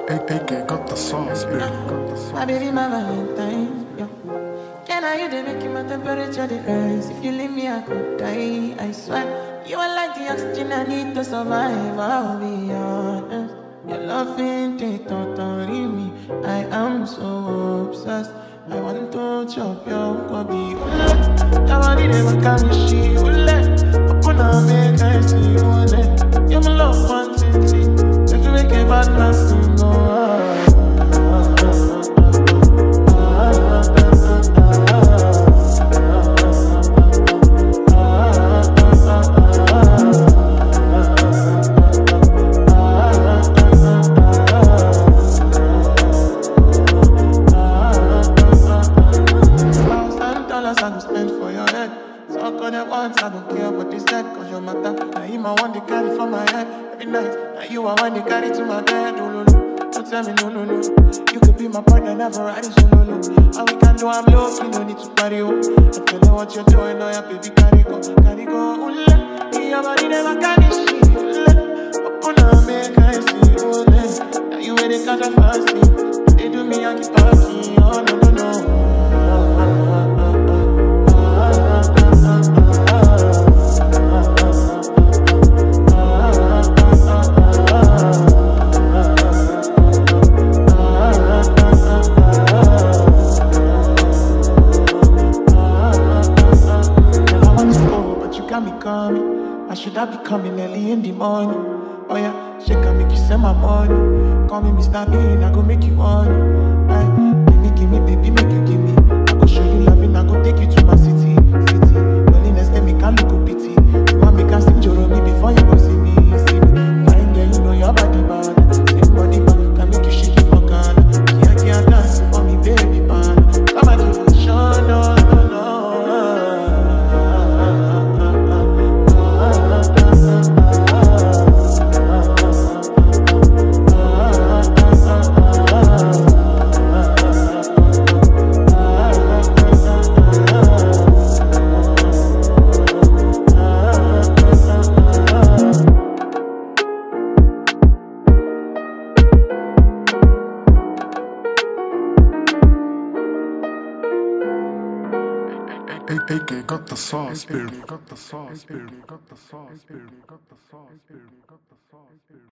AK got the sauce, baby. Got the sauce. My baby, my Valentine. Yeah. Can I you they make my temperature the rise? If you leave me, I could die. I swear, you are like the oxygen I need to survive. I'll be honest. Your love ain't it, totally me. I am so obsessed. I want to chop your kwabi. Your body never can be she. Open up, make I see. You're my love, one city. If you make a bad man sing, I go spend for your head. So on at once, I don't care what they said. Cause your matter, now him I want to carry from my head. Every night, now you I want to carry to my bed. Oh, no, no, don't tell me no, no, no. You could be my partner, never riding solo, no. All we can do, I'm low, you no need to party, oh. I feel like what you're doing, oh yeah, baby, carry go, carry go. Ooh, your body never carry shit, ooh, open up, make I see, ooh, now you ain't catch a fancy. They do me, I keep talking, oh, no, no, no. I should have be coming early in the morning. Oh yeah, she can make you send my money. Call me Mr. Bean, I go make you money. Aye, give me, baby, make you give me. I go show you loving, I go take you to my city. Loneliness, let me can look up pity. You want me can sing Joro me before you go see me. Fine girl, you know your body bad. Same body bad, can make you shake it for Ghana. Can't dance for me, baby, man. Come and give me show, no, no, no. AK got the sauce, baby. Got the sauce, baby. Got the sauce, baby. Got the sauce, baby. Got the sauce, baby.